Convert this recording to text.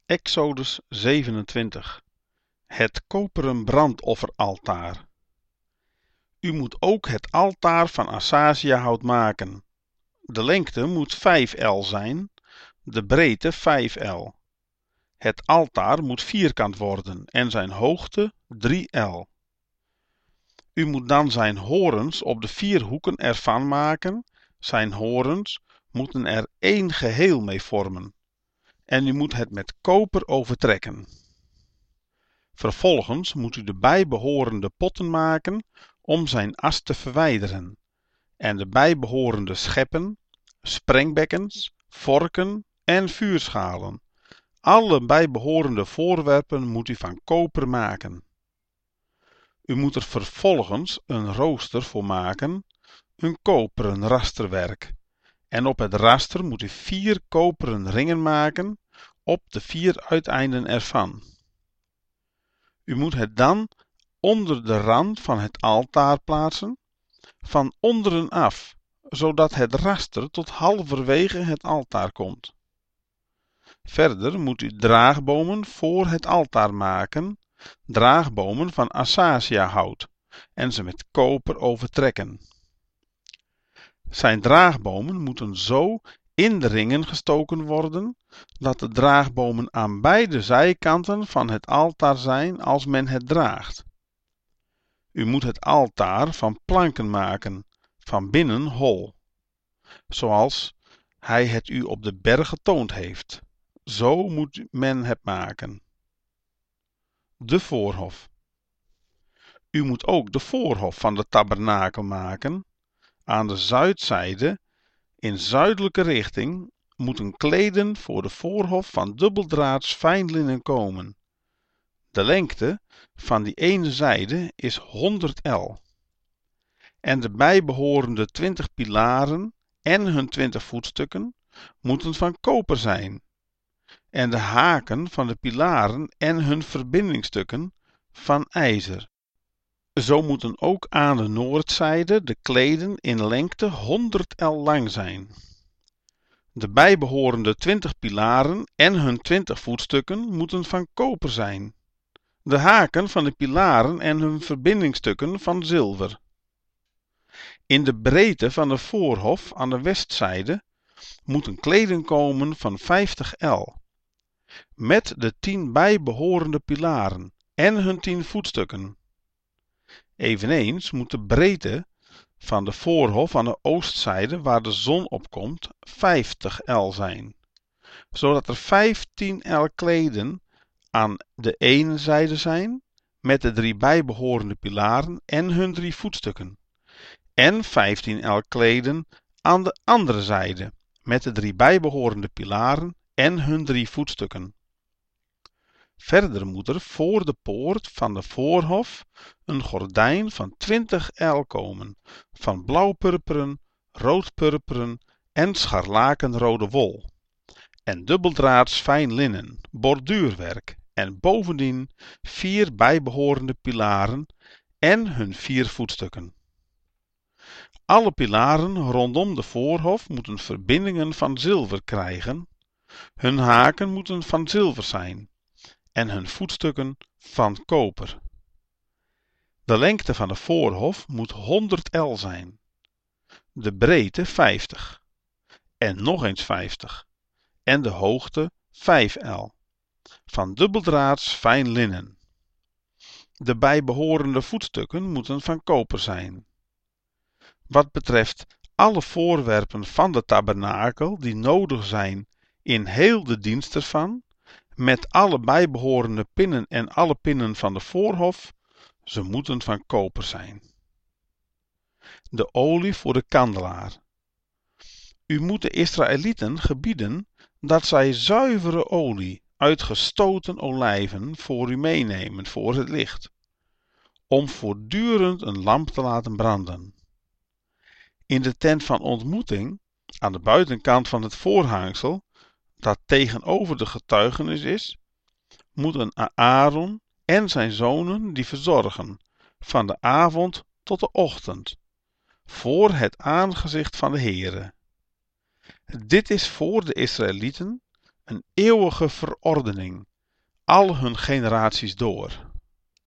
Exodus 27. Het koperen brandofferaltaar. U moet ook het altaar van acaciahout maken. De lengte moet 5 el zijn, de breedte 5 el. Het altaar moet vierkant worden en zijn hoogte 3 el. U moet dan zijn horens op de 4 hoeken ervan maken. Zijn horens moeten er één geheel mee vormen. En u moet het met koper overtrekken. Vervolgens moet u de bijbehorende potten maken om zijn as te verwijderen en de bijbehorende scheppen, sprengbekkens, vorken en vuurschalen. Alle bijbehorende voorwerpen moet u van koper maken. U moet er vervolgens een rooster voor maken, een koperen rasterwerk. En op het raster moet u 4 koperen ringen maken op de 4 uiteinden ervan. U moet het dan onder de rand van het altaar plaatsen, van onderen af, zodat het raster tot halverwege het altaar komt. Verder moet u draagbomen voor het altaar maken, draagbomen van acaciahout, en ze met koper overtrekken. Zijn draagbomen moeten zo in de ringen gestoken worden, dat de draagbomen aan beide zijkanten van het altaar zijn als men het draagt. U moet het altaar van planken maken, van binnen hol, zoals hij het u op de berg getoond heeft. Zo moet men het maken. De voorhof. U moet ook de voorhof van de tabernakel maken. Aan de zuidzijde, in zuidelijke richting, moeten kleden voor de voorhof van dubbeldraads fijn linnen komen. De lengte van die ene zijde is 100 el. En de bijbehorende 20 pilaren en hun 20 voetstukken moeten van koper zijn. En de haken van de pilaren en hun verbindingstukken van ijzer. Zo moeten ook aan de noordzijde de kleden in lengte 100 el lang zijn. De bijbehorende 20 pilaren en hun 20 voetstukken moeten van koper zijn. De haken van de pilaren en hun verbindingstukken van zilver. In de breedte van de voorhof aan de westzijde moeten kleden komen van 50 el. Met de 10 bijbehorende pilaren en hun 10 voetstukken. Eveneens moet de breedte van de voorhof aan de oostzijde waar de zon opkomt 50 el zijn, zodat er 15 el kleden aan de ene zijde zijn met de 3 bijbehorende pilaren en hun 3 voetstukken, en 15 el kleden aan de andere zijde met de 3 bijbehorende pilaren en hun 3 voetstukken. Verder moet er voor de poort van de voorhof een gordijn van 20 el komen, van blauwpurperen, roodpurperen en scharlakenrode wol, en dubbeldraads fijn linnen, borduurwerk, en bovendien 4 bijbehorende pilaren en hun 4 voetstukken. Alle pilaren rondom de voorhof moeten verbindingen van zilver krijgen, hun haken moeten van zilver zijn, en hun voetstukken van koper. De lengte van de voorhof moet 100 el zijn, de breedte 50, en nog eens 50, en de hoogte 5 el, van dubbeldraads fijn linnen. De bijbehorende voetstukken moeten van koper zijn. Wat betreft alle voorwerpen van de tabernakel die nodig zijn in heel de dienst ervan, met alle bijbehorende pinnen en alle pinnen van de voorhof, ze moeten van koper zijn. De olie voor de kandelaar. U moet de Israëlieten gebieden dat zij zuivere olie uit gestoten olijven voor u meenemen voor het licht, om voortdurend een lamp te laten branden. In de tent van ontmoeting, aan de buitenkant van het voorhangsel, dat tegenover de getuigenis is, moeten Aaron en zijn zonen die verzorgen, van de avond tot de ochtend, voor het aangezicht van de Heere. Dit is voor de Israëlieten een eeuwige verordening, al hun generaties door.